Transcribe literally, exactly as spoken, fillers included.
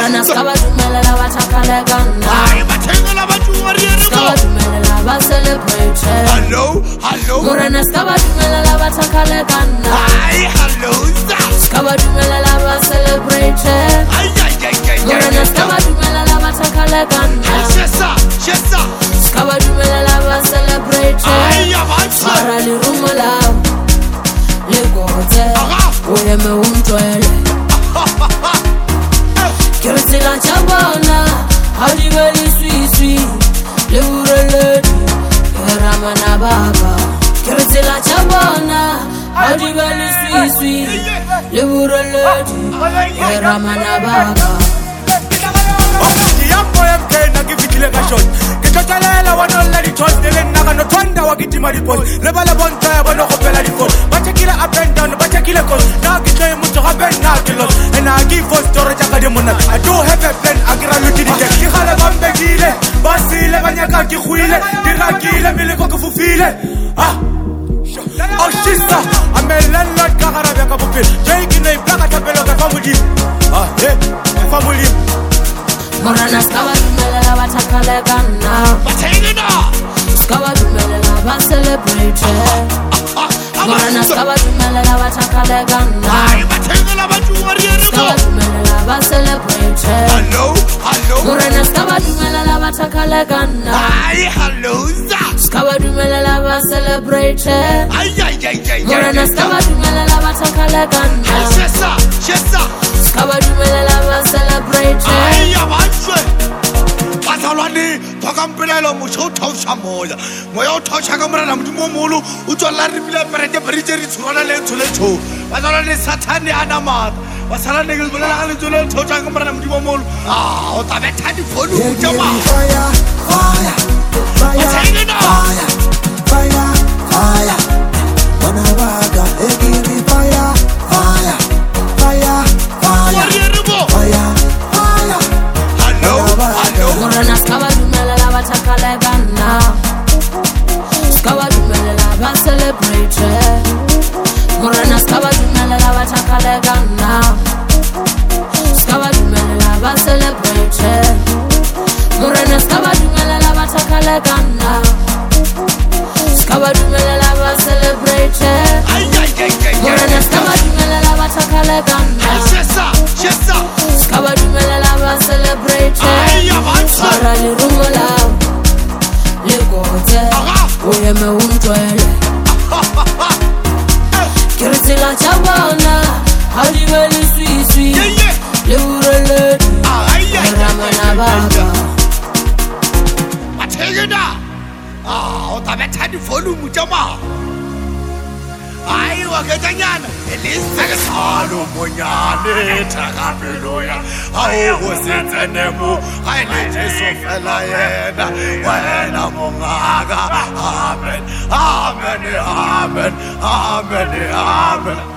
Morena skaba dumelela batakalekana. Ay bathengela batho warrior Skaba dumelela ba celebrate. Hello hello Morena skaba dumelela batakalekana. Ay hello Skaba dumelela ba celebrate. Ay ay ay ay Morena skaba dumelela batakalekana. Shesa shesa Skaba dumelela ba celebrate. Ay abatsa Para le rumola le gote. Oye me umtwele. Kirti la chabona, hadi beli sui sui, le urele di, ramana baba. Kirti la chabona, hadi beli sui sui, le urele di, ramana baba. Yambo yamke na givitile ka shot. Kitotalela wana la di toast dele naga no twanda wakiti mari post. Lebala bonta ya bono kopela di phone. Bacha kila up and down, bacha kila coast. Na kitwe muto habe na kilo. And I give for storage akade mona. I do have a plan agira luti di tek. Ki khala bambe dile. Basile banyaka ki khwile. Dirakile mile ko kufufile. Ah. Oh sister, I'm a landlord kagara bya ka bupil. Jake ne plaka tapelo ka family. Ah, eh, family. Morena skaba dumelela batakalekana. Bathengena Skaba dumelela ba celebrate. Morena skaba dumelela batakalekana. Ay bathengela batho warrior Skaba dumelela ba celebrate. Hello hello Morena skaba dumelela batakalekana. Ay hello Skaba dumelela ba celebrate. Ay ay ay ay Morena skaba dumelela batakalekana. Shesa shesa Skaba dumelela ba celebrate. Ay abatsa Bathalwane thokampelelo motho thausa moya moya o thausa ka morana modimo molo o tswala re bile perete perete re tshwana le tsholetho bathalwane sathane ana mata basala ne ke bolela ga le tsole thausa ka morana modimo molo ah o tabe thadi phone o tjama Fire, fire, fire, Bathengena fire, fire, fire. Wanawaga, they give me fire, fire, fire, fire, warrior bo fire, fire. hello hello Morena skaba dumelela batakalekana. Skaba dumelela ba celebrate. Morena skaba dumelela batakalekana. Skaba dumelela ba celebrate. Morena skaba dumelela batakalekana. Skaba dumelela ba celebrate. ay ay ay ay Morena skaba dumelela batakalekana. Shesa shesa Skaba dumelela ba celebrate. Ay abatsa Para le rumola le gote. Oye me umtwele. Kirti la chabona, hadi beli sui sui, le urele di, ramana baba. Bathengena ah o tabe thadi phone o tjama Ay wa ke tanyana elise ke salo monyane thakapelo ya ao go se tsenemo ga ile Jesu fela yena wena mongaga amen amen amen amen amen